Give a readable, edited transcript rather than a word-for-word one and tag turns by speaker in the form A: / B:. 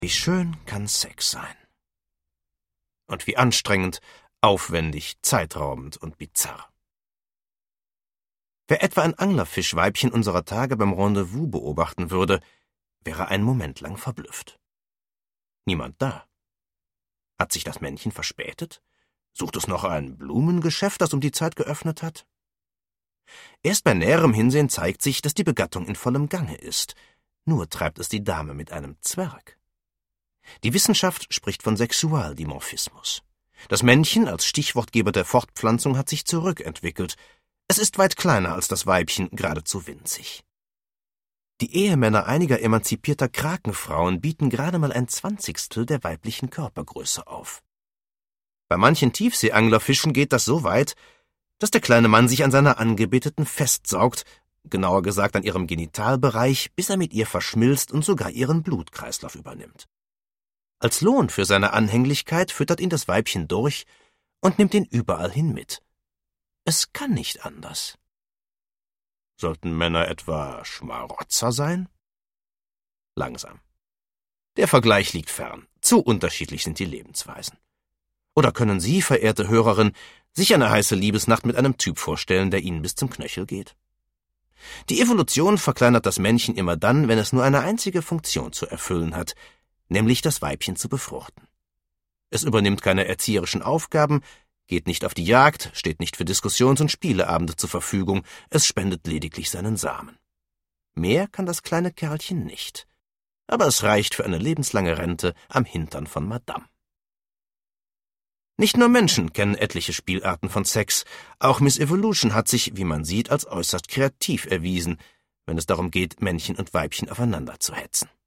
A: Wie schön kann Sex sein. Und wie anstrengend, aufwendig, zeitraubend und bizarr. Wer etwa ein Anglerfischweibchen unserer Tage beim Rendezvous beobachten würde, wäre einen Moment lang verblüfft. Niemand da. Hat sich das Männchen verspätet? Sucht es noch ein Blumengeschäft, das um die Zeit geöffnet hat? Erst bei näherem Hinsehen zeigt sich, dass die Begattung in vollem Gange ist. Nur treibt es die Dame mit einem Zwerg. Die Wissenschaft spricht von Sexualdimorphismus. Das Männchen als Stichwortgeber der Fortpflanzung hat sich zurückentwickelt. Es ist weit kleiner als das Weibchen, geradezu winzig. Die Ehemänner einiger emanzipierter Krakenfrauen bieten gerade mal 1/20 der weiblichen Körpergröße auf. Bei manchen Tiefseeanglerfischen geht das so weit, dass der kleine Mann sich an seiner Angebeteten festsaugt, genauer gesagt an ihrem Genitalbereich, bis er mit ihr verschmilzt und sogar ihren Blutkreislauf übernimmt. Als Lohn für seine Anhänglichkeit füttert ihn das Weibchen durch und nimmt ihn überall hin mit. Es kann nicht anders. Sollten Männer etwa Schmarotzer sein? Langsam. Der Vergleich liegt fern. Zu unterschiedlich sind die Lebensweisen. Oder können Sie, verehrte Hörerin, sich eine heiße Liebesnacht mit einem Typ vorstellen, der Ihnen bis zum Knöchel geht? Die Evolution verkleinert das Männchen immer dann, wenn es nur eine einzige Funktion zu erfüllen hat, nämlich das Weibchen zu befruchten. Es übernimmt keine erzieherischen Aufgaben, geht nicht auf die Jagd, steht nicht für Diskussions- und Spieleabende zur Verfügung, es spendet lediglich seinen Samen. Mehr kann das kleine Kerlchen nicht, aber es reicht für eine lebenslange Rente am Hintern von Madame. Nicht nur Menschen kennen etliche Spielarten von Sex, auch Miss Evolution hat sich, wie man sieht, als äußerst kreativ erwiesen, wenn es darum geht, Männchen und Weibchen aufeinander zu hetzen.